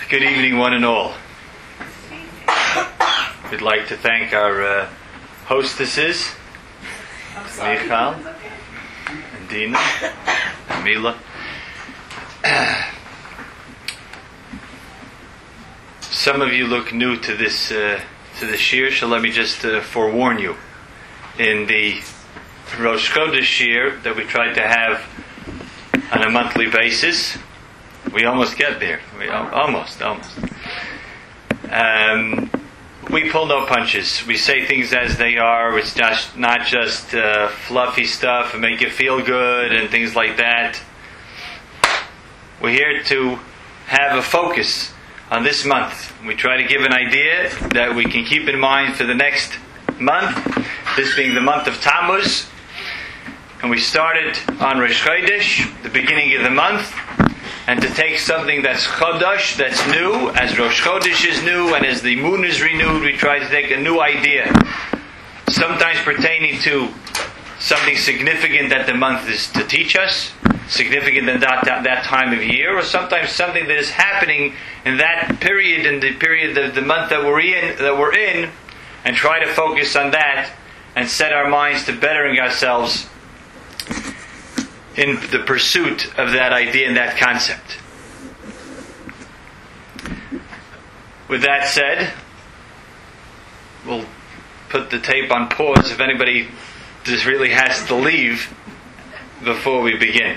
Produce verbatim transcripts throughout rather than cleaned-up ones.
Good evening, one and all. We'd like to thank our uh, hostesses, Michal, and Dina, and Mila. Some of you look new to this uh, to the shir, so let me just uh, forewarn you. In the Rosh Chodesh shir that we try to have on a monthly basis, we almost get there. We al- almost, almost. Um, we pull no punches. We say things as they are. It's just not just uh, fluffy stuff and make you feel good and things like that. We're here to have a focus on this month. We try to give an idea that we can keep in mind for the next month, this being the month of Tammuz. And we started on Rosh Chodesh, the beginning of the month, and to take something that's Chodesh, that's new, as Rosh Chodesh is new, and as the moon is renewed, we try to take a new idea, sometimes pertaining to something significant that the month is to teach us, significant in that, that, that time of year, or sometimes something that is happening in that period, in the period of the month that we're in, that we're in, and try to focus on that and set our minds to bettering ourselves in the pursuit of that idea and that concept. With that said, we'll put the tape on pause if anybody just really has to leave before we begin.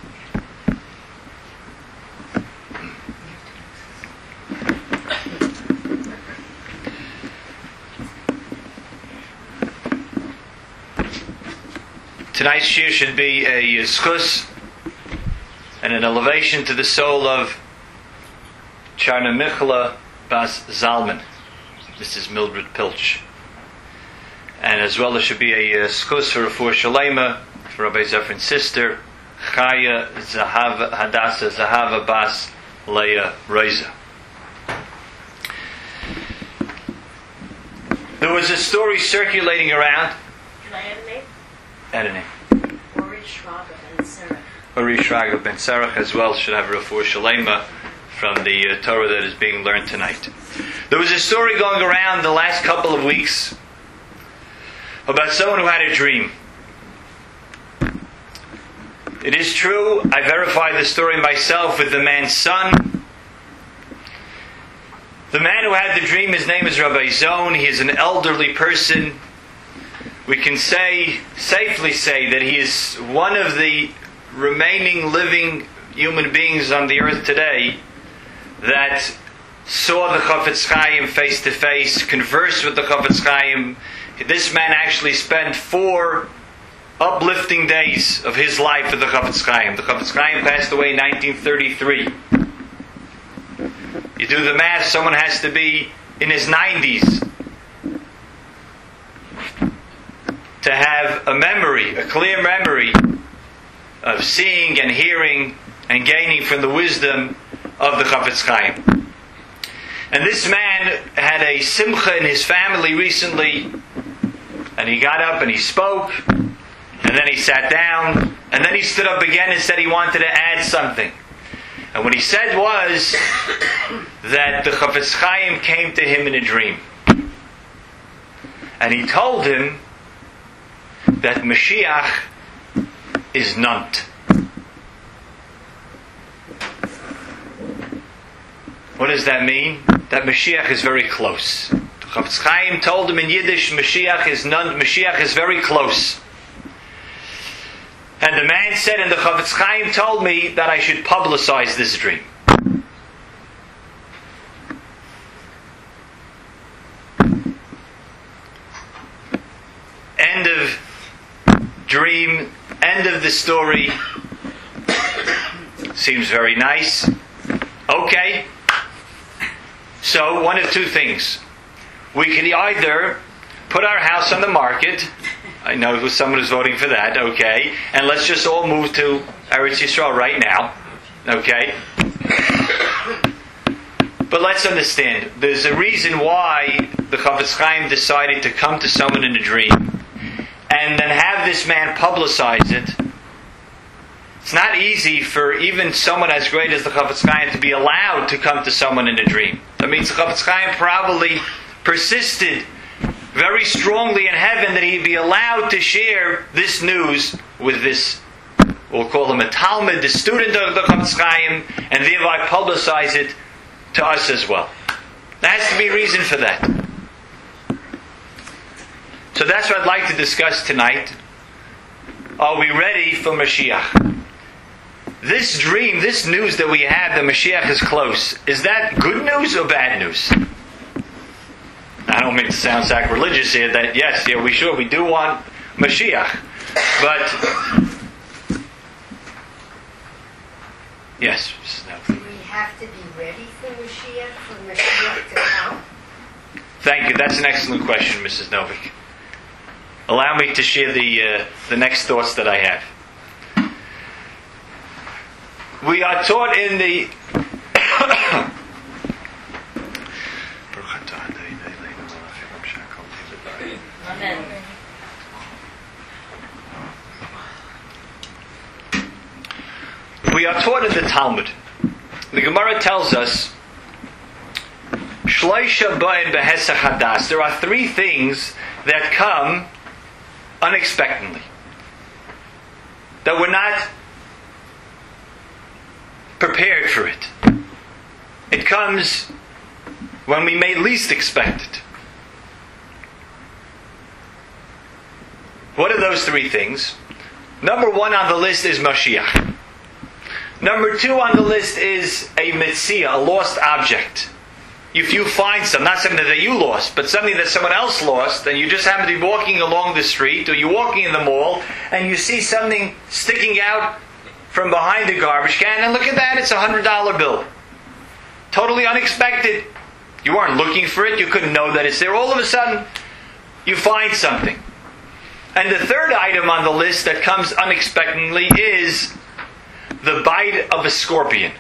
Tonight's shir should be a schus and an elevation to the soul of Charna Michla Bas Zalman. This is Mildred Pilch. And as well, there should be a schus for Rafur Shalema, for Rabbi Zefrin's sister, Chaya Zahava Hadassah Zahava Bas Leah Reza. There was a story circulating around. Can I add a name? Add a name. Ori Shraga ben Serach. Ori Shraga ben Serach as well should have Rafur Shalema from the uh, Torah that is being learned tonight. There was a story going around the last couple of weeks about someone who had a dream. It is true, I verified the story myself with the man's son. The man who had the dream, his name is Rabbi Zon. He is an elderly person. We can say, safely say, that he is one of the remaining living human beings on the earth today that saw the Chafetz Chaim face to face, conversed with the Chafetz Chaim. This man actually spent four uplifting days of his life with the Chafetz Chaim. The Chafetz Chaim passed away in nineteen thirty-three. You do the math, someone has to be in his nineties to have a memory, a clear memory of seeing and hearing and gaining from the wisdom of the Chafetz Chaim. And this man had a simcha in his family recently, and he got up and he spoke, and then he sat down, and then he stood up again and said he wanted to add something. And what he said was that the Chafetz Chaim came to him in a dream. And he told him that Mashiach is nunt. What does that mean? That Mashiach is very close. The Chafetz Chaim told him in Yiddish, Mashiach is nunt, Mashiach is very close. And the man said, and the Chafetz Chaim told me that I should publicize this dream. End of dream, end of the story. Seems very nice. Okay. So, one of two things. We can either put our house on the market. I know someone is voting for that, okay. And let's just all move to Eretz Yisrael right now. Okay. But let's understand, there's a reason why the Chafetz Chaim decided to come to someone in a dream and then have this man publicize it It's not easy for even someone as great as the Chafetz Chaim to be allowed to come to someone in a dream. That means the Chafetz Chaim probably persisted very strongly in heaven that he'd be allowed to share this news with this, we'll call him a Talmud, the student of the Chafetz Chaim, and thereby publicize it to us as well. There has to be a reason for that. So that's what I'd like to discuss tonight. Are we ready for Mashiach? This dream, this news that we have that Mashiach is close, is that good news or bad news? I don't mean to sound sacrilegious here that yes, yeah, we sure we do want Mashiach. But yes. Do we have to be ready for Mashiach, for Mashiach to come? Thank you. That's an excellent question, Missus Novik. Allow me to share the uh, the next thoughts that I have. We are taught in the Amen. We are taught in the Talmud. The Gemara tells us Shloisha ba'in behesach hadas. There are three things that come unexpectedly, that we're not prepared for it. It comes when we may least expect it. What are those three things? Number one on the list is Mashiach. Number two on the list is a Metzia, a lost object. If you find some, not something that you lost, but something that someone else lost, and you just happen to be walking along the street, or you're walking in the mall, and you see something sticking out from behind the garbage can, and look at that, it's a hundred dollar bill. Totally unexpected. You weren't looking for it, you couldn't know that it's there. All of a sudden, you find something. And the third item on the list that comes unexpectedly is the bite of a scorpion.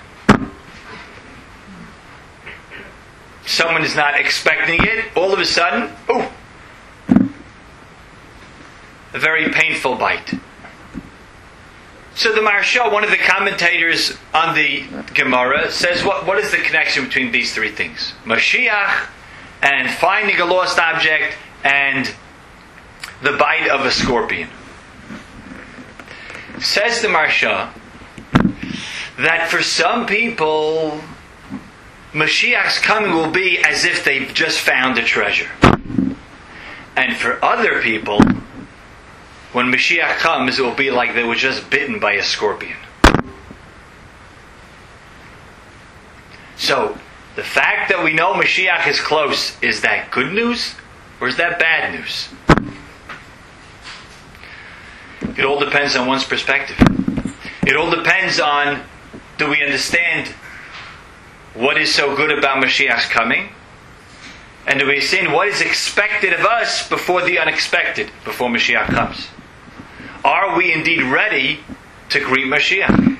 Someone is not expecting it. All of a sudden, oh, a very painful bite. So the Maharsha, one of the commentators on the Gemara, says, what, what is the connection between these three things? Mashiach, and finding a lost object, and the bite of a scorpion. Says the Maharsha that for some people, Mashiach's coming will be as if they've just found a treasure. And for other people, when Mashiach comes, it will be like they were just bitten by a scorpion. So, the fact that we know Mashiach is close, is that good news or is that bad news? It all depends on one's perspective. It all depends on, do we understand what is so good about Mashiach's coming? And do we understand what is expected of us before the unexpected, before Mashiach comes? Are we indeed ready to greet Mashiach?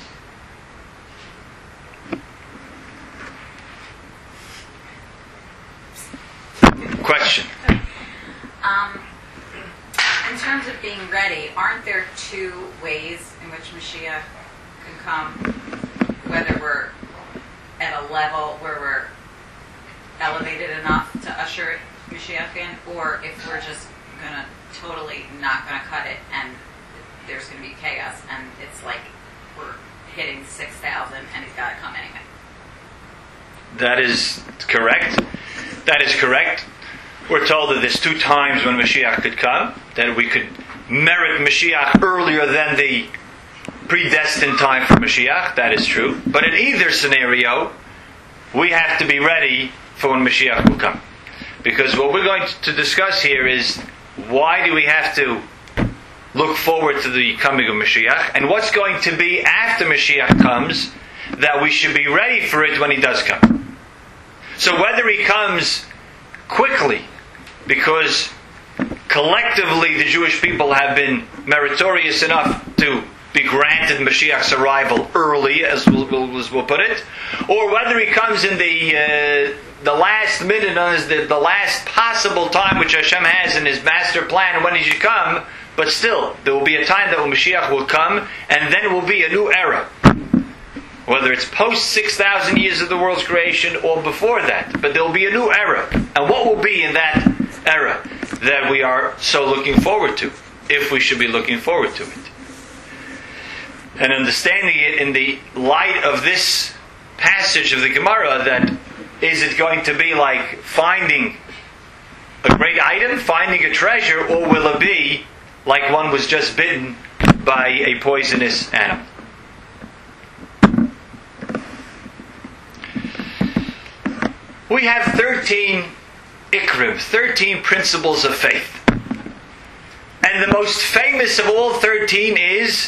Question. Um, in terms of being ready, aren't there two ways in which Mashiach can come? Whether we're at a level where we're elevated enough to usher Mashiach in, or if we're just going to totally not going to cut it and there's going to be chaos and it's like we're hitting six thousand and it's got to come anyway. That is correct. That is correct. We're told that there's two times when Mashiach could come, that we could merit Mashiach earlier than the predestined time for Mashiach. That is true. But in either scenario, we have to be ready for when Mashiach will come. Because what we're going to discuss here is, why do we have to look forward to the coming of Mashiach, and what's going to be after Mashiach comes that we should be ready for it when he does come. So whether he comes quickly, because collectively the Jewish people have been meritorious enough to be granted Mashiach's arrival early, as we'll, we'll, as we'll put it, or whether he comes in the uh, the last minute, as the, the last possible time which Hashem has in His master plan when He should come, But still, there will be a time that when Mashiach will come, and then it will be a new era. Whether it's post six thousand years of the world's creation or before that. But there will be a new era. And what will be in that era that we are so looking forward to, if we should be looking forward to it? And understanding it in the light of this passage of the Gemara, that is it going to be like finding a great item, finding a treasure, or will it be like one was just bitten by a poisonous animal? We have thirteen ikrim, thirteen principles of faith. And the most famous of all thirteen is,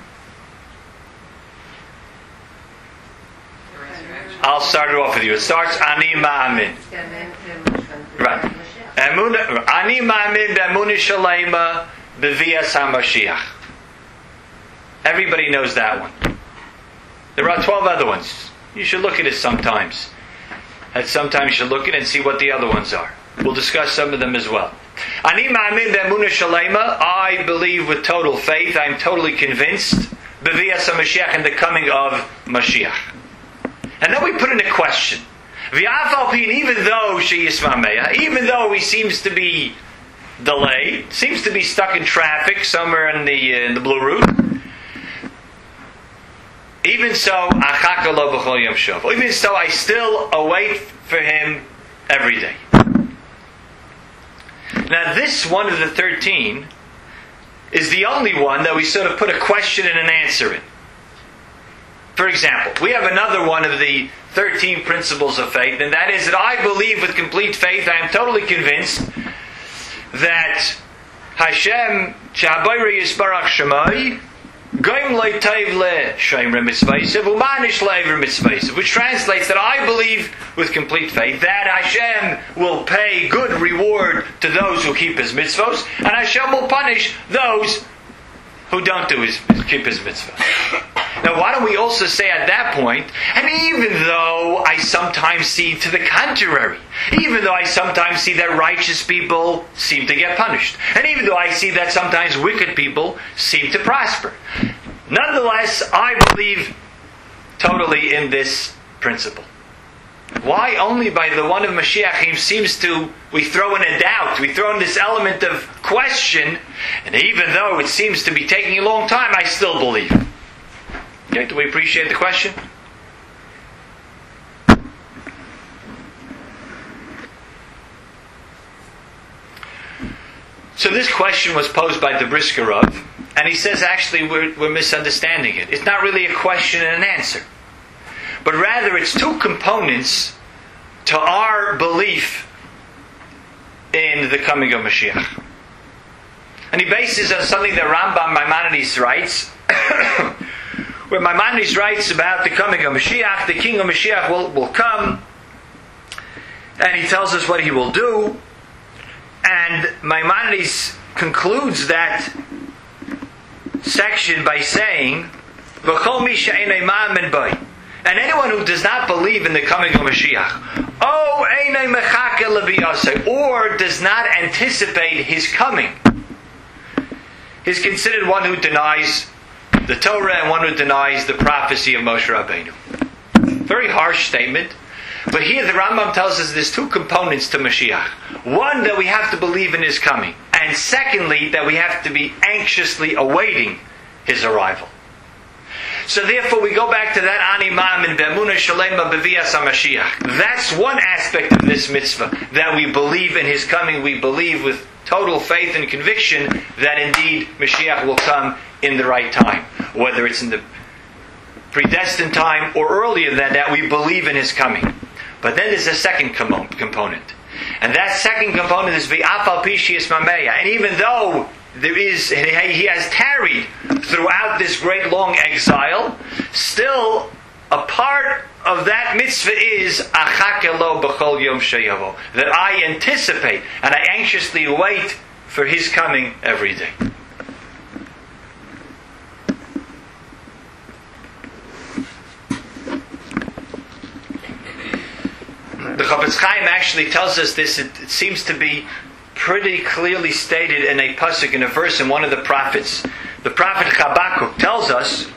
I'll start it off with you. It starts Ani Ma'amin. Right. Ani Ma'amin be'emunah shalema b'vias HaMashiach. Everybody knows that one. There are twelve other ones. You should look at it sometimes. And sometimes you should look at it and see what the other ones are. We'll discuss some of them as well. Ani ma'amin be'emunah shalema. I believe with total faith. I'm totally convinced. B'vias HaMashiach, in the coming of Mashiach. And then we put in a question. V'afal pin, even though sheyismameya, even though he seems to be delayed, seems to be stuck in traffic somewhere in the uh, in the Blue Route. Even so, achaka lo b'chol yom shov. Even so, I still await for him every day. Now, this one of the thirteen is the only one that we sort of put a question and an answer in. For example, we have another one of the thirteen principles of faith, and that is that I believe with complete faith, I am totally convinced that Hashem, Shahabayri Yisbarach Shemai, Goim Leitayv Le Shemre Mitzvaysev, Umanish Leivre Mitzvaysev, which translates that I believe with complete faith that Hashem will pay good reward to those who keep His mitzvos, and Hashem will punish those who don't do his, keep His mitzvahs. Now, why don't we also say at that point, and even though I sometimes see to the contrary, even though I sometimes see that righteous people seem to get punished, and even though I see that sometimes wicked people seem to prosper, nonetheless, I believe totally in this principle. Why only by the one of Mashiach seems to, we throw in a doubt, we throw in this element of question, and even though it seems to be taking a long time, I still believe. Okay, do we appreciate the question? So this question was posed by the Brisker Rav, and he says actually we're, we're misunderstanding it. It's not really a question and an answer, but rather it's two components to our belief in the coming of Mashiach. And he bases on something that Rambam Maimonides writes, where Maimonides writes about the coming of Mashiach. The king of Mashiach will, will come, and he tells us what he will do. And Maimonides concludes that section by saying, V'chol mi she'enei ma'amin bai. And anyone who does not believe in the coming of Mashiach, oh, einei mechake lebiasei, or does not anticipate his coming, is considered one who denies the Torah and one who denies the prophecy of Moshe Rabbeinu. Very harsh statement. But here the Rambam tells us there's two components to Mashiach. One, that we have to believe in his coming. And secondly, that we have to be anxiously awaiting his arrival. So therefore we go back to that Ani Ma'amin be'emunah shalema b'vias HaMashiach. That's one aspect of this mitzvah. That we believe in his coming. We believe with total faith and conviction that indeed Mashiach will come in the right time. Whether it's in the predestined time or earlier than that, we believe in his coming. But then there's a second com- component. And that second component is v'afal pi sheyismameya. And even though there is, he has tarried throughout this great long exile, still a part of that mitzvah is achake lo b'chol yom sheyavo, that I anticipate and I anxiously await for his coming every day. The Chafetz Chaim actually tells us this. It, it seems to be pretty clearly stated in a pasuk, in a verse in one of the prophets. The prophet Habakkuk tells us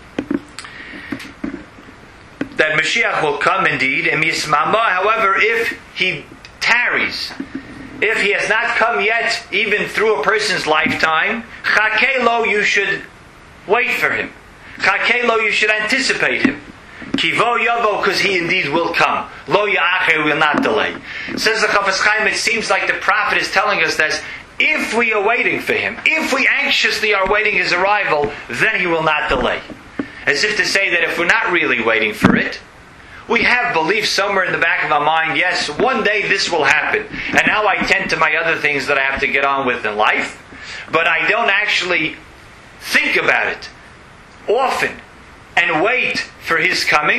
that Mashiach will come indeed, and Yismama, however, if he tarries, if he has not come yet, even through a person's lifetime, Chakelo, you should wait for him. Chakelo, you should anticipate him. Kivo Yavo, because he indeed will come. Lo Ya'acher, will not delay. Says the Chafetz Chaim, it seems like the prophet is telling us that if we are waiting for him, if we anxiously are waiting his arrival, then he will not delay. As if to say that if we're not really waiting for it, we have belief somewhere in the back of our mind, yes, one day this will happen. And now I tend to my other things that I have to get on with in life. But I don't actually think about it often and wait for his coming.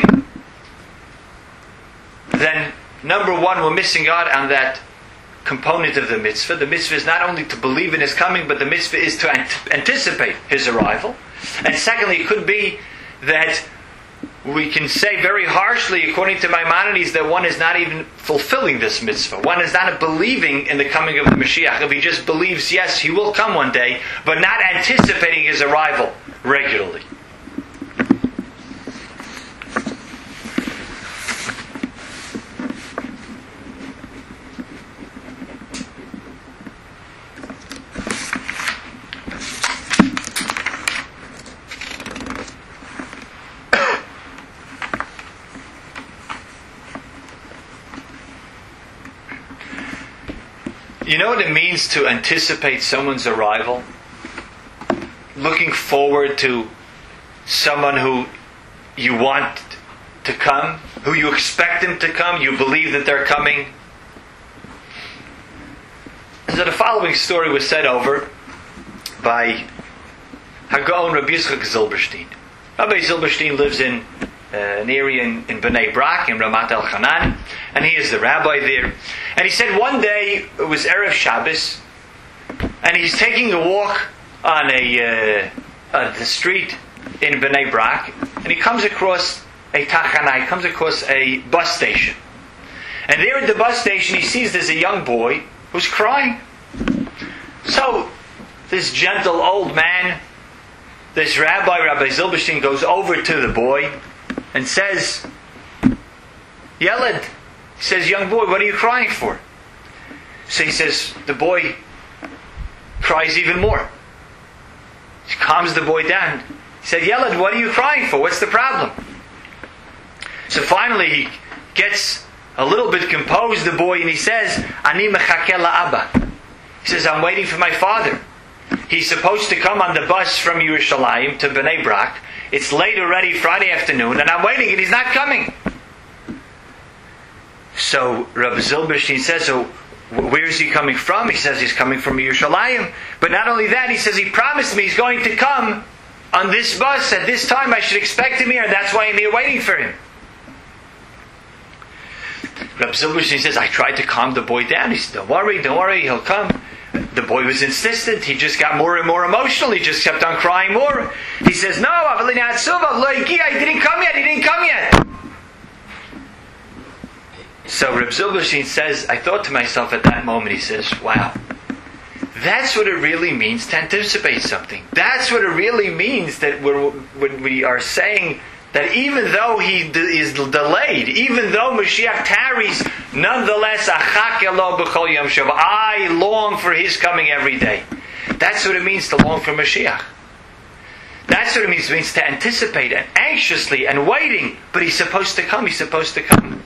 Then, number one, we're missing out on that component of the mitzvah. The mitzvah is not only to believe in his coming, but the mitzvah is to ant- anticipate his arrival. And secondly, it could be that we can say very harshly, according to Maimonides, that one is not even fulfilling this mitzvah. One is not believing in the coming of the Mashiach. If he just believes, yes, he will come one day, but not anticipating his arrival regularly. You know what it means to anticipate someone's arrival? Looking forward to someone who you want to come, who you expect them to come, you believe that they're coming. So the following story was said over by Hagaon Rabbi Yitzchak Zilberstein. Rabbi Zilberstein lives in uh, an area in, in Bnei Brak, in Ramat El Hanan, and he is the rabbi there. And he said one day, it was Erev Shabbos, and he's taking a walk on a uh, on the street in Bnei Brak, and he comes across a tachana, he comes across a bus station. And there at the bus station, he sees there's a young boy who's crying. So, this gentle old man, this rabbi, Rabbi Zilberstein, goes over to the boy and says, Yeled, he says, young boy, what are you crying for? So he says, the boy cries even more. He calms the boy down. He said, Yeled, what are you crying for? What's the problem? So finally he gets a little bit composed, the boy, and he says, Ani mechake la'aba. He says, I'm waiting for my father. He's supposed to come on the bus from Yerushalayim to Bnei Brak. It's late already, Friday afternoon, and I'm waiting and he's not coming. So Rabbi Zilberstein says, so where is he coming from? He says he's coming from Yerushalayim. But not only that, he says he promised me he's going to come on this bus at this time. I should expect him here, and that's why I'm here waiting for him. Rabbi Zilberstein says, I tried to calm the boy down. He said, don't worry, don't worry, he'll come. The boy was insistent. He just got more and more emotional. He just kept on crying more. He says, no, he didn't come yet, he didn't come yet. So Reb Zilberstein says, I thought to myself at that moment, he says, wow, that's what it really means to anticipate something. That's what it really means that we're, when we are saying that even though he de- is delayed, even though Mashiach tarries, nonetheless, I long for his coming every day. That's what it means to long for Mashiach. That's what it means, it means to anticipate and anxiously and waiting, but he's supposed to come, he's supposed to come.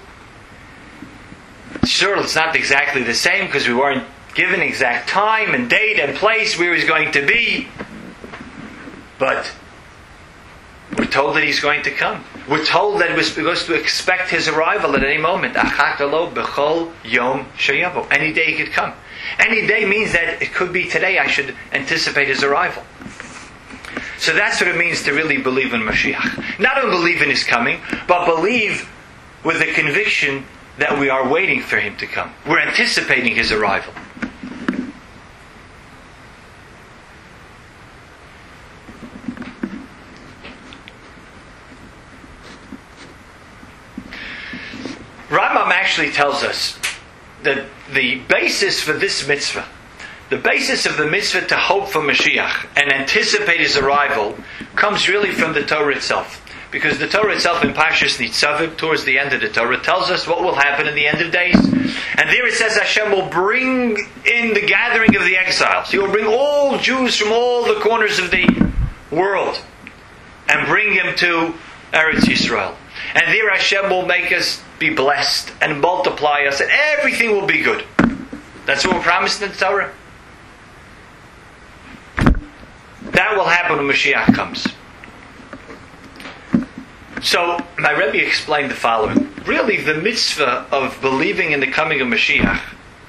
Sure, it's not exactly the same because we weren't given exact time and date and place where he's going to be. But we're told that he's going to come. We're told that we're supposed to expect his arrival at any moment. Any day he could come. Any day means that it could be today I should anticipate his arrival. So that's what it means to really believe in Mashiach. Not only believe in his coming, but believe with the conviction that we are waiting for him to come. We're anticipating his arrival. Rambam actually tells us that the basis for this mitzvah, the basis of the mitzvah to hope for Mashiach and anticipate his arrival comes really from the Torah itself. Because the Torah itself in Parshas Nitzavim, towards the end of the Torah, tells us what will happen in the end of days. And there it says Hashem will bring in the gathering of the exiles. He will bring all Jews from all the corners of the world and bring them to Eretz Yisrael. And there Hashem will make us be blessed and multiply us and everything will be good. That's what we're promised in the Torah. That will happen when Mashiach comes. So, my Rebbe explained the following. Really, the mitzvah of believing in the coming of Mashiach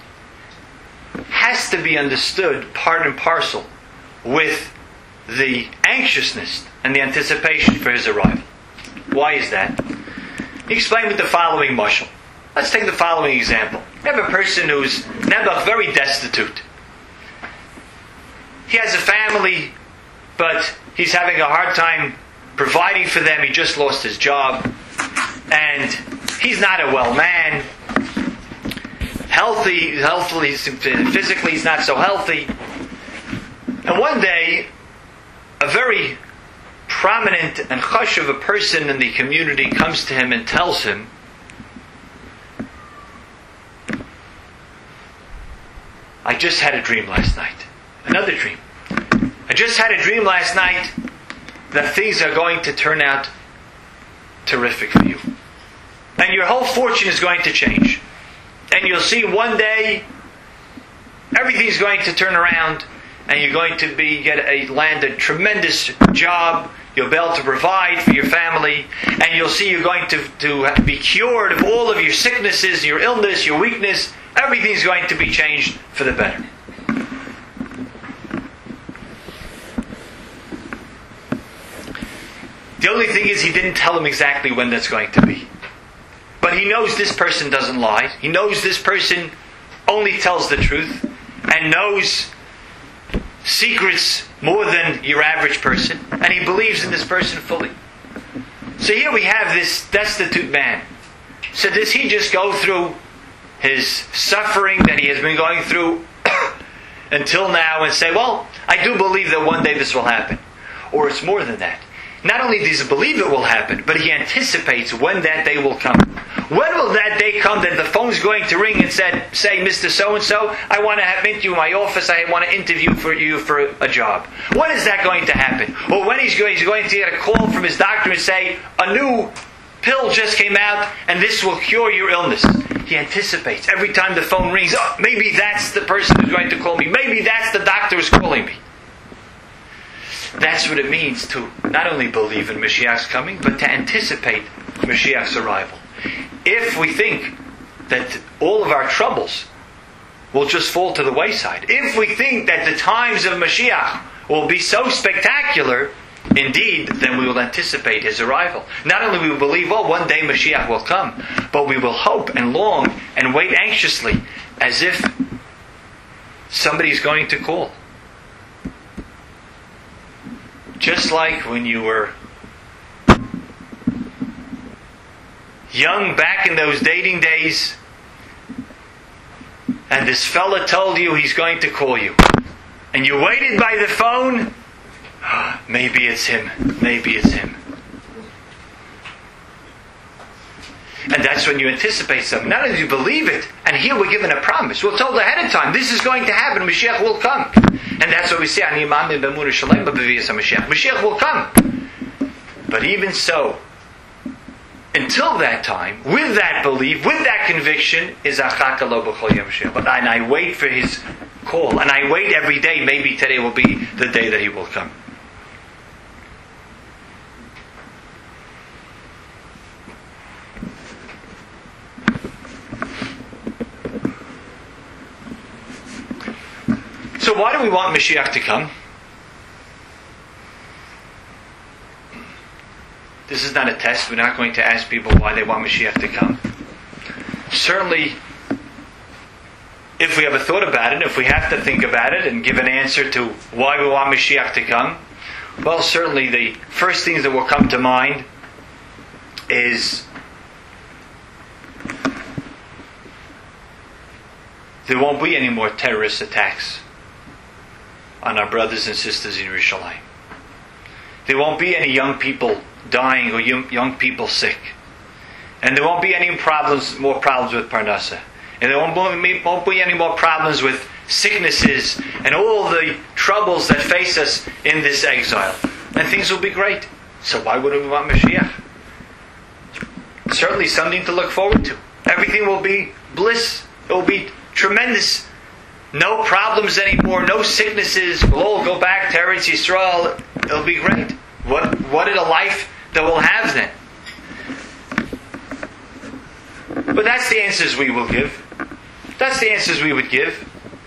has to be understood part and parcel with the anxiousness and the anticipation for his arrival. Why is that? He explained with the following mashal. Let's take the following example. You have a person who's nebuch, very destitute. He has a family, but he's having a hard time providing for them. He just lost his job, and he's not a well man. Healthy, healthily, physically, he's not so healthy. And one day, a very prominent and chashuv a person in the community comes to him and tells him, I just had a dream last night. Another dream. I just had a dream last night that things are going to turn out terrific for you. And your whole fortune is going to change. And you'll see one day everything's going to turn around and you're going to be get a land a tremendous job. You'll be able to provide for your family, and you'll see you're going to, to be cured of all of your sicknesses, your illness, your weakness. Everything's going to be changed for the better. The only thing is he didn't tell him exactly when that's going to be. But he knows this person doesn't lie. He knows this person only tells the truth and knows secrets more than your average person, and he believes in this person fully. So here we have this destitute man. So does he just go through his suffering that he has been going through until now and say, well, I do believe that one day this will happen? Or it's more than that. Not only does he believe it will happen, but he anticipates when that day will come. When will that day come that the phone's going to ring and said, say, Mister So-and-so, I want to have interview in my office, I want to interview for you for a job. When is that going to happen? Or when he's going, he's going to get a call from his doctor and say, a new pill just came out and this will cure your illness. He anticipates. Every time the phone rings, oh, maybe that's the person who's going to call me. Maybe that's the doctor who's calling me. That's what it means to not only believe in Mashiach's coming, but to anticipate Mashiach's arrival. If we think that all of our troubles will just fall to the wayside, if we think that the times of Mashiach will be so spectacular, indeed, then we will anticipate his arrival. Not only will we believe, oh, one day Mashiach will come, but we will hope and long and wait anxiously as if somebody's going to call. Just like when you were young back in those dating days, and this fella told you he's going to call you, and you waited by the phone, maybe it's him, maybe it's him. And that's when you anticipate something. Not only do you believe it, and here we're given a promise. We're told ahead of time, this is going to happen, Mashiach will come. And that's what we say, Mashiach will come. But even so, until that time, with that belief, with that conviction, is achaka lo b'chol yom Mashiach. But and I wait for his call, and I wait every day. Maybe today will be the day that he will come. So why do we want Mashiach to come? This is not a test. We're not going to ask people why they want Mashiach to come. Certainly, if we have a thought about it, if we have to think about it and give an answer to why we want Mashiach to come, well, certainly the first things that will come to mind is there won't be any more terrorist attacks on our brothers and sisters in Yerushalayim. There won't be any young people dying or young, young people sick. And there won't be any problems, more problems with Parnasa. And there won't be, won't be any more problems with sicknesses and all the troubles that face us in this exile. And things will be great. So why wouldn't we want Mashiach? Certainly something to look forward to. Everything will be bliss. It will be tremendous. No problems anymore. No sicknesses. We'll all go back to Eretz Yisrael. It'll be great. What, what is a life that we'll have then? But that's the answers we will give. That's the answers we would give.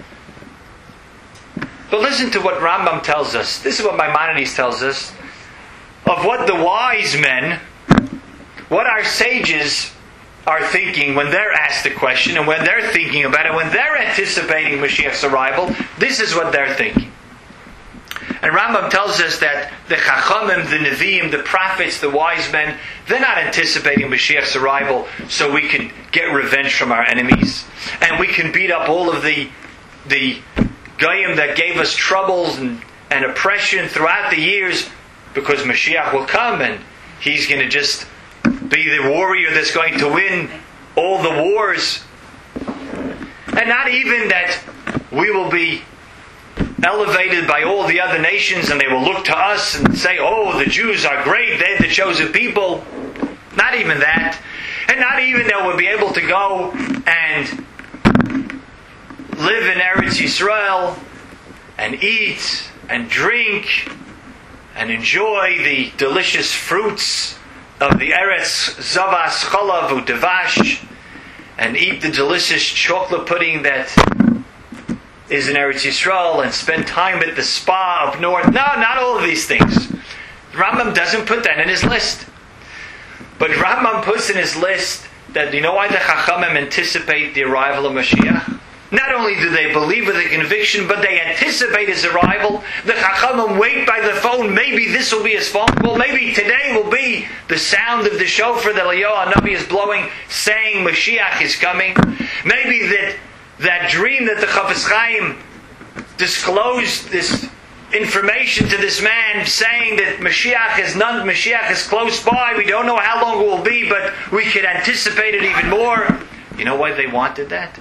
But listen to what Rambam tells us. This is what Maimonides tells us. Of what the wise men, what our sages are thinking when they're asked the question and when they're thinking about it, when they're anticipating Mashiach's arrival, this is what they're thinking. And Rambam tells us that the Chachamim, the Nevi'im, the prophets, the wise men, they're not anticipating Mashiach's arrival so we can get revenge from our enemies. And we can beat up all of the the Goyim that gave us troubles and, and oppression throughout the years, because Mashiach will come and He's going to just be the warrior that's going to win all the wars. And not even that we will be elevated by all the other nations and they will look to us and say, oh, the Jews are great, they're the chosen people. Not even that. And not even that we'll be able to go and live in Eretz Yisrael and eat and drink and enjoy the delicious fruits of the Eretz Zavas Cholav U'Devash and eat the delicious chocolate pudding that is in Eretz Yisrael and spend time at the spa up north. No, not all of these things. Rambam doesn't put that in his list. But Rambam puts in his list that, you know why the Chachamim anticipate the arrival of Mashiach? Not only do they believe with a conviction, but they anticipate his arrival. The Chachamim wait by the phone. Maybe this will be his phone call. Maybe today will be the sound of the shofar that Eliyahu Hanavi is blowing, saying Mashiach is coming. Maybe that that dream that the Chafetz Chaim disclosed this information to this man, saying that Mashiach is none, Mashiach is close by. We don't know how long it will be, but we could anticipate it even more. You know why they wanted that?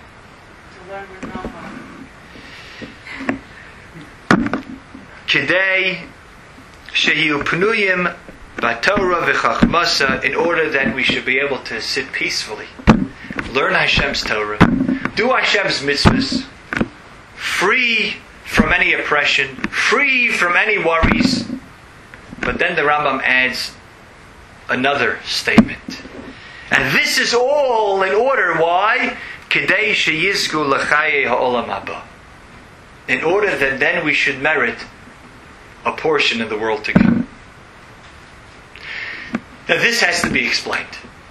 Kedei sheyu pnuyim b'Torah v'chachmasa, in order that we should be able to sit peacefully, learn Hashem's Torah, do Hashem's mitzvahs, free from any oppression, free from any worries. But then the Rambam adds another statement. And this is all in order, why? Kedei sheyizku l'chaye ha'olam haba. In order that then we should merit a portion in the world to come. Now this has to be explained.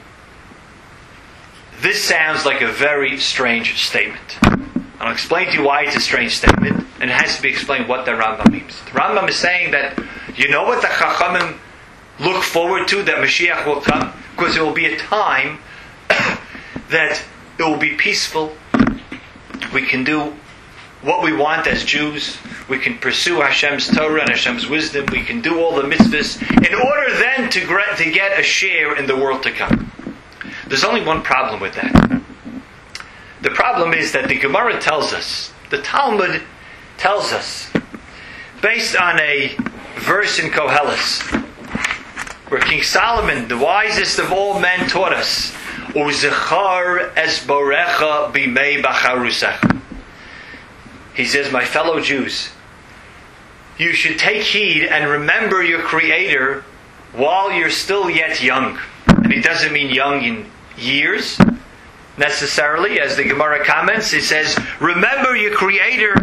This sounds like a very strange statement. I'll explain to you why it's a strange statement, and it has to be explained what the Rambam means. The Rambam is saying that, you know what the Chachamim look forward to, that Mashiach will come? Because it will be a time that it will be peaceful. We can do what we want as Jews. We can pursue Hashem's Torah and Hashem's wisdom. We can do all the mitzvahs in order then to get a share in the world to come. There's only one problem with that. The problem is that the Gemara tells us, the Talmud tells us, based on a verse in Koheles, where King Solomon, the wisest of all men, taught us, Uzechar esborecha bimei bacharusecha. He says, my fellow Jews, you should take heed and remember your Creator while you're still yet young. And he doesn't mean young in years, necessarily. As the Gemara comments, it says, remember your Creator.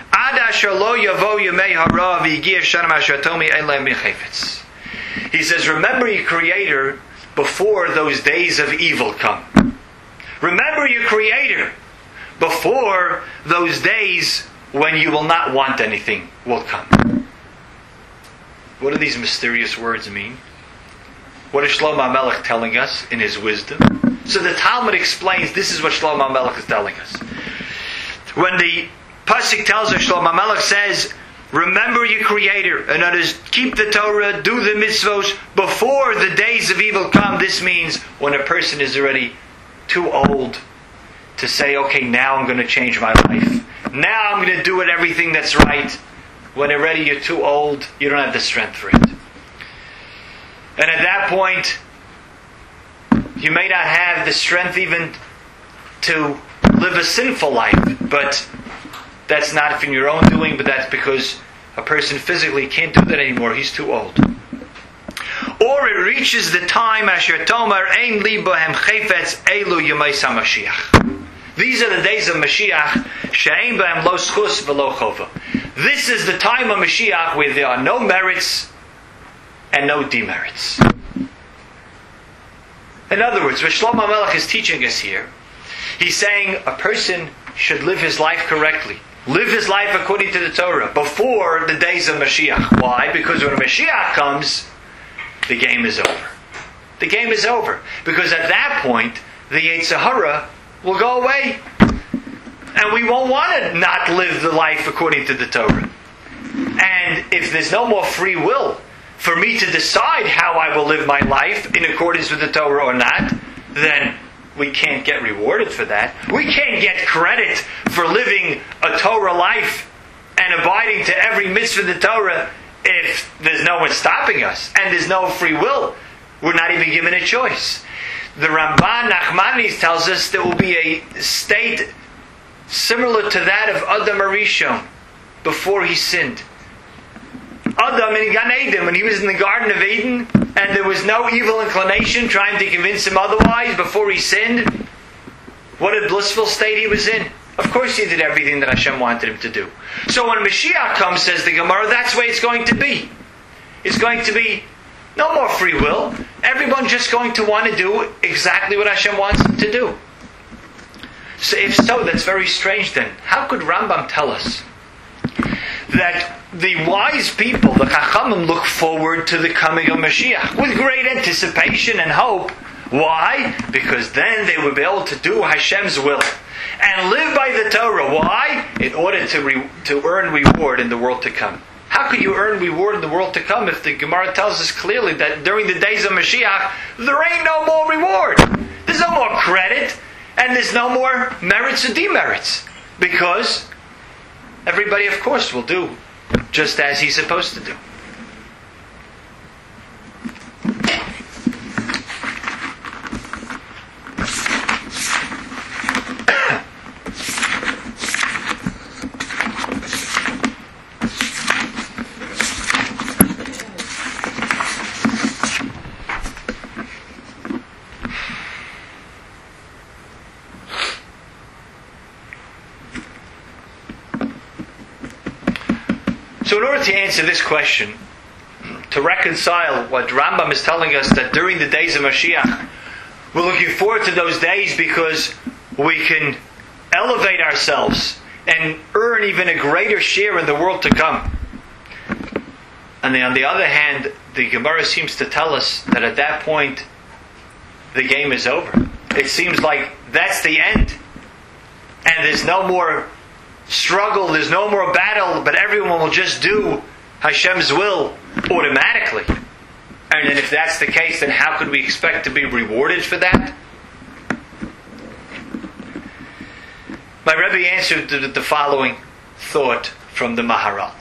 He says, remember your Creator before those days of evil come. Remember your Creator before those days when you will not want anything will come. What do these mysterious words mean? What is Shlomo HaMelech telling us in his wisdom? So the Talmud explains, this is what Shlomo HaMelech is telling us. When the Pasuk tells us, Shlomo HaMelech says, Remember your Creator. In other words, keep the Torah, do the mitzvos before the days of evil come. This means when a person is already too old to say, okay, now I'm going to change my life. Now I'm going to do it, everything that's right. When already you're too old, you don't have the strength for it. And at that point, you may not have the strength even to live a sinful life. But that's not from your own doing, but that's because a person physically can't do that anymore. He's too old. Or it reaches the time, Asher Tomar, Ein li bohem chayfetz elu yemais HaMashiach. These are the days of Mashiach, she'ein bohem lo schus v'lo chova. This is the time of Mashiach where there are no merits and no demerits. In other words, what Shlomo Melech is teaching us here, he's saying a person should live his life correctly. Live his life according to the Torah before the days of Mashiach. Why? Because when Mashiach comes, the game is over. The game is over. Because at that point, the Yetzer Hara will go away. And we won't want to not live the life according to the Torah. And if there's no more free will for me to decide how I will live my life in accordance with the Torah or not, then we can't get rewarded for that. We can't get credit for living a Torah life and abiding to every mitzvah of the Torah if there's no one stopping us and there's no free will. We're not even given a choice. The Ramban Nachmanides tells us there will be a state similar to that of Adam Arishon before he sinned. Adam in Gan Eden, when he was in the Garden of Eden and there was no evil inclination trying to convince him otherwise before he sinned, what a blissful state he was in. Of course he did everything that Hashem wanted him to do. So when Mashiach comes, says the Gemara, that's the way it's going to be. It's going to be no more free will. Everyone's just going to want to do exactly what Hashem wants them to do. So if so, that's very strange then. How could Rambam tell us that the wise people, the Chachamim, look forward to the coming of Mashiach with great anticipation and hope? Why? Because then they will be able to do Hashem's will and live by the Torah. Why? In order to re- to earn reward in the world to come. How could you earn reward in the world to come if the Gemara tells us clearly that during the days of Mashiach there ain't no more reward? There's no more credit and there's no more merits or demerits. Because everybody, of course, will do just as he's supposed to do. So in order to answer this question, to reconcile what Rambam is telling us that during the days of Mashiach, we're looking forward to those days because we can elevate ourselves and earn even a greater share in the world to come. And then on the other hand, the Gemara seems to tell us that at that point, the game is over. It seems like that's the end. And there's no more struggle, there's no more battle, but everyone will just do Hashem's will automatically. And then if that's the case, then how could we expect to be rewarded for that? My Rebbe answered the following thought from the Maharal.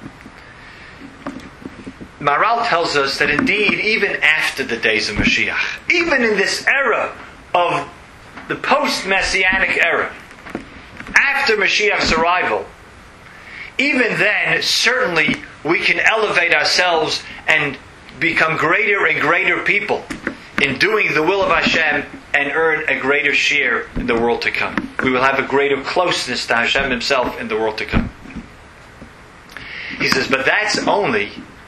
Maharal tells us that indeed, even after the days of Mashiach, even in this era of the post-Messianic era, after Mashiach's arrival, even then, certainly we can elevate ourselves and become greater and greater people in doing the will of Hashem and earn a greater share in the world to come. We will have a greater closeness to Hashem Himself in the world to come. He says, but that's only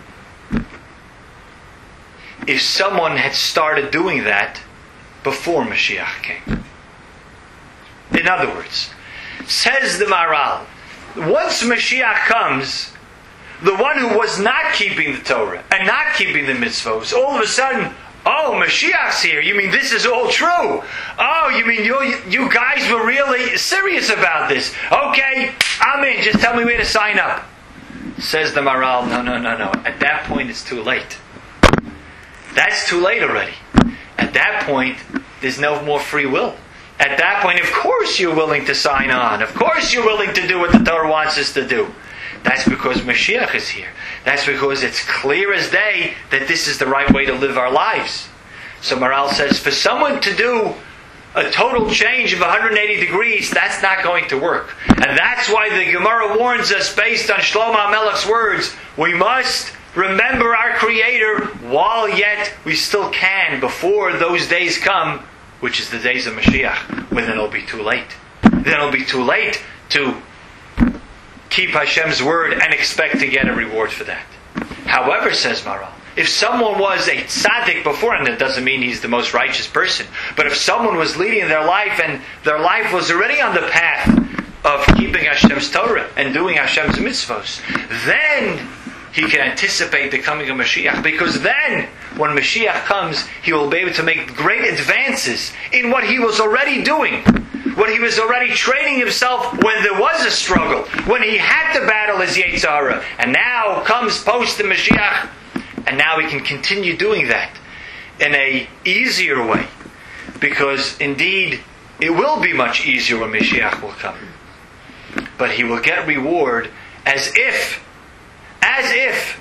if someone had started doing that before Mashiach came. In other words, says the Maharal, once Mashiach comes, the one who was not keeping the Torah and not keeping the mitzvos, all of a sudden, oh, Mashiach's here. You mean this is all true? Oh, you mean you you guys were really serious about this? Okay, I'm in. Just tell me where to sign up. Says the Maral, no, no, no, no. At that point, it's too late. That's too late already. At that point, there's no more free will. At that point, of course you're willing to sign on. Of course you're willing to do what the Torah wants us to do. That's because Mashiach is here. That's because it's clear as day that this is the right way to live our lives. So Maral says, for someone to do a total change of one hundred eighty degrees, that's not going to work. And that's why the Gemara warns us, based on Shlomo HaMelech's words, we must remember our Creator while yet we still can, before those days come, which is the days of Mashiach, when it'll be too late. Then it'll be too late to keep Hashem's word and expect to get a reward for that. However, says Maral, if someone was a tzaddik before, and that doesn't mean he's the most righteous person, but if someone was leading their life and their life was already on the path of keeping Hashem's Torah and doing Hashem's mitzvos, then he can anticipate the coming of Mashiach, because then, when Mashiach comes, he will be able to make great advances in what he was already doing, what he was already training himself when there was a struggle, when he had to battle his Yetzer Hara, and now comes post the Mashiach, and now he can continue doing that in a easier way, because indeed it will be much easier when Mashiach will come. But he will get reward as if, as if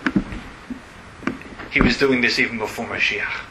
he was doing this even before Mashiach.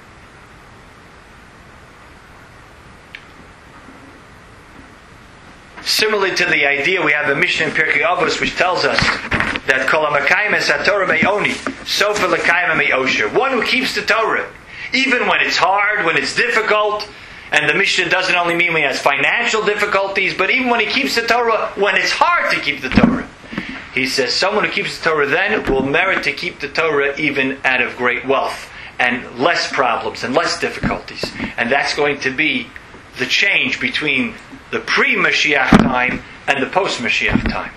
Similarly to the idea, we have a Mishnah in Pirkei Avos which tells us that Kol HaMekayim es HaTorah me'oni, sofa l'kayim me'osher. One who keeps the Torah, even when it's hard, when it's difficult, and the Mishnah doesn't only mean when he has financial difficulties, but even when he keeps the Torah, when it's hard to keep the Torah. He says someone who keeps the Torah then will merit to keep the Torah even out of great wealth and less problems and less difficulties. And that's going to be the change between the pre-Mashiach time and the post-Mashiach time.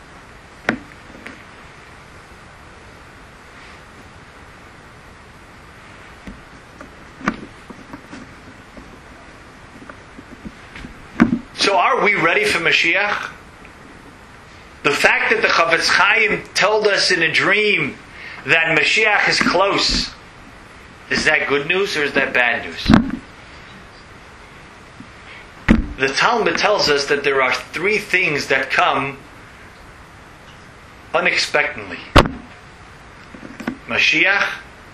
So are we ready for Mashiach? The fact that the Chavetz Chaim told us in a dream that Mashiach is close, is that good news or is that bad news? The Talmud tells us that there are three things that come unexpectedly. Mashiach,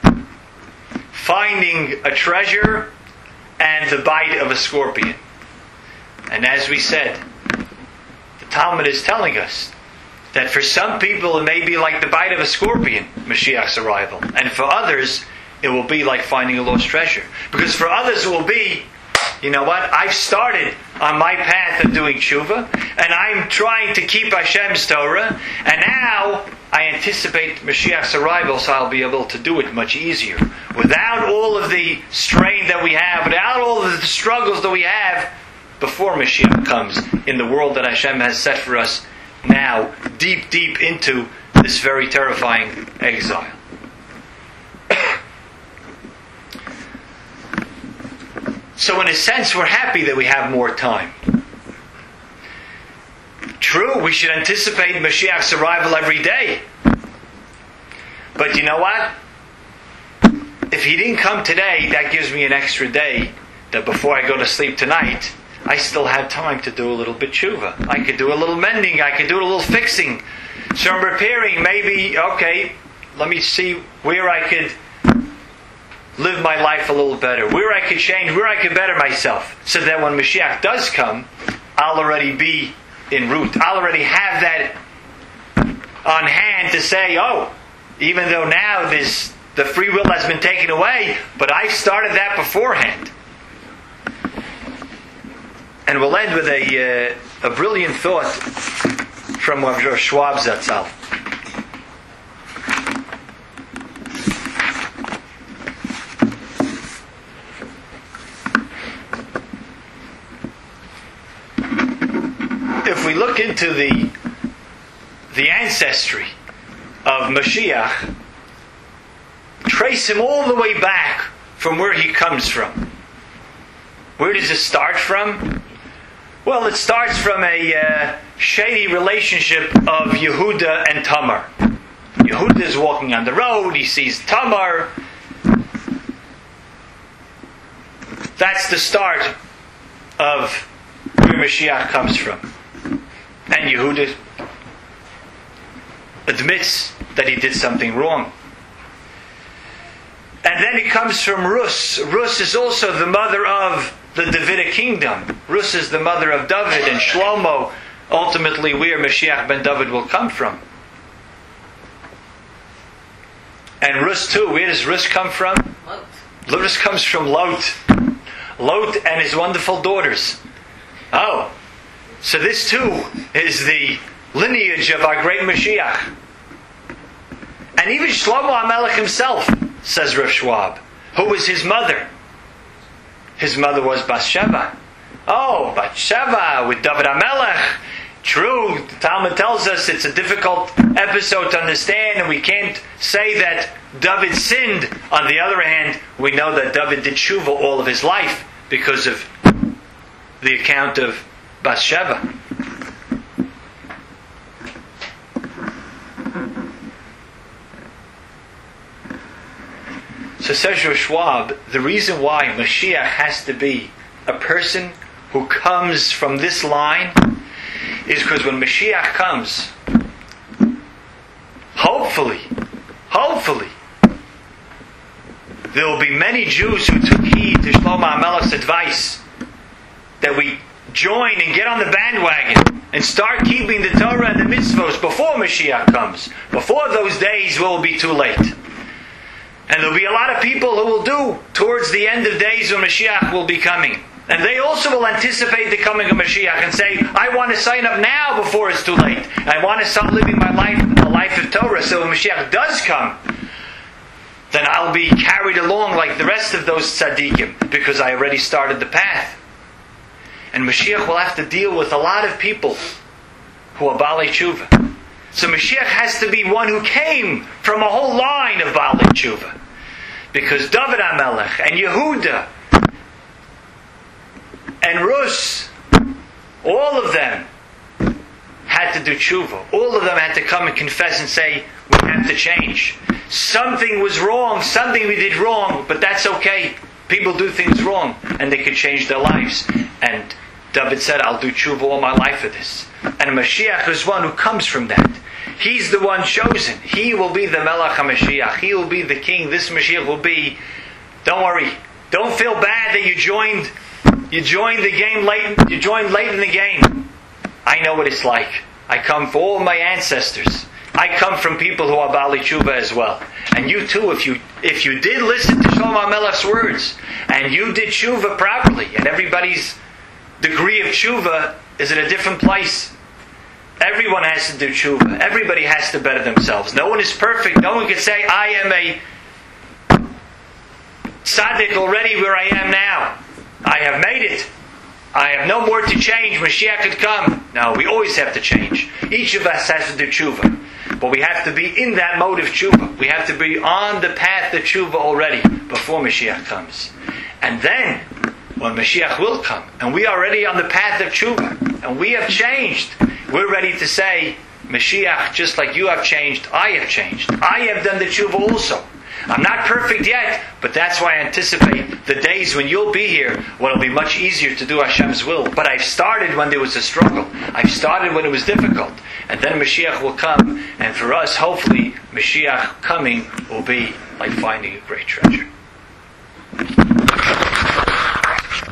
finding a treasure, and the bite of a scorpion. And as we said, the Talmud is telling us that for some people it may be like the bite of a scorpion, Mashiach's arrival. And for others, it will be like finding a lost treasure. Because for others it will be, you know what, I've started on my path of doing tshuva, and I'm trying to keep Hashem's Torah, and now I anticipate Mashiach's arrival, so I'll be able to do it much easier. Without all of the strain that we have, without all of the struggles that we have, before Mashiach comes in the world that Hashem has set for us now, deep, deep into this very terrifying exile. So in a sense, we're happy that we have more time. True, we should anticipate Mashiach's arrival every day. But you know what? If he didn't come today, that gives me an extra day that before I go to sleep tonight, I still have time to do a little bit tshuva. I could do a little mending. I could do a little fixing. So I'm repairing. Maybe, okay, let me see where I could live my life a little better. Where I could change, where I could better myself. So that when Mashiach does come, I'll already be en route. I'll already have that on hand to say, oh, even though now this, the free will has been taken away, but I started that beforehand. And we'll end with a uh, a brilliant thought from Rav Schwab Zatzal. If we look into the the ancestry of Mashiach, trace him all the way back from where he comes from. Where does it start from? Well, it starts from a uh, shady relationship of Yehuda and Tamar. Yehuda is walking on the road. He sees Tamar. That's the start of where Mashiach comes from. And Yehuda admits that he did something wrong. And then it comes from Rus. Rus is also the mother of the Davidic kingdom. Rus is the mother of David and Shlomo, ultimately where Mashiach ben David will come from. And Rus too, where does Rus come from? Lot. Rus comes from Lot. Lot and his wonderful daughters. Oh, so this too is the lineage of our great Mashiach. And even Shlomo HaMelech himself, says Rav Schwab, who was his mother? His mother was Bathsheba. Oh, Bathsheba with David HaMelech. True, the Talmud tells us it's a difficult episode to understand, and we can't say that David sinned. On the other hand, we know that David did tshuva all of his life because of the account of Bathsheba. So says Rav Schwab, the reason why Mashiach has to be a person who comes from this line is because when Mashiach comes, hopefully, hopefully, there will be many Jews who took heed to Shlomo HaMelech's advice that we join and get on the bandwagon and start keeping the Torah and the mitzvos before Mashiach comes. Before those days will be too late. And there will be a lot of people who will do towards the end of days when Mashiach will be coming. And they also will anticipate the coming of Mashiach and say, I want to sign up now before it's too late. I want to start living my life, a life of Torah, so when Mashiach does come, then I'll be carried along like the rest of those tzaddikim, because I already started the path. And Mashiach will have to deal with a lot of people who are Baalei Tshuva. So Mashiach has to be one who came from a whole line of Baalei Tshuva. Because David HaMelech and Yehuda and Rus, all of them had to do tshuva. All of them had to come and confess and say, we have to change. Something was wrong, something we did wrong, but that's okay. People do things wrong, and they could change their lives. And David said, I'll do tshuva all my life for this. And Mashiach is one who comes from that. He's the one chosen. He will be the Melech HaMashiach. He will be the king. This Mashiach will be, don't worry, don't feel bad that you joined You joined the game late. You joined late in the game. I know what it's like. I come from all my ancestors. I come from people who are Baalei Tshuva as well. And you too, if you if you did listen to Shlomo HaMelech's words, and you did tshuva properly, and everybody's degree of tshuva is in a different place. Everyone has to do tshuva. Everybody has to better themselves. No one is perfect. No one can say, I am a tzaddik already where I am now. I have made it. I have no more to change. Mashiach could come. No, we always have to change. Each of us has to do tshuva. But we have to be in that mode of tshuva. We have to be on the path of tshuva already before Mashiach comes. And then, when Mashiach will come, and we are already on the path of tshuva, and we have changed, we're ready to say, Mashiach, just like you have changed, I have changed. I have done the tshuva also. I'm not perfect yet, but that's why I anticipate the days when you'll be here when it'll be much easier to do Hashem's will. But I've started when there was a struggle. I've started when it was difficult. And then Mashiach will come, and for us, hopefully, Mashiach coming will be like finding a great treasure.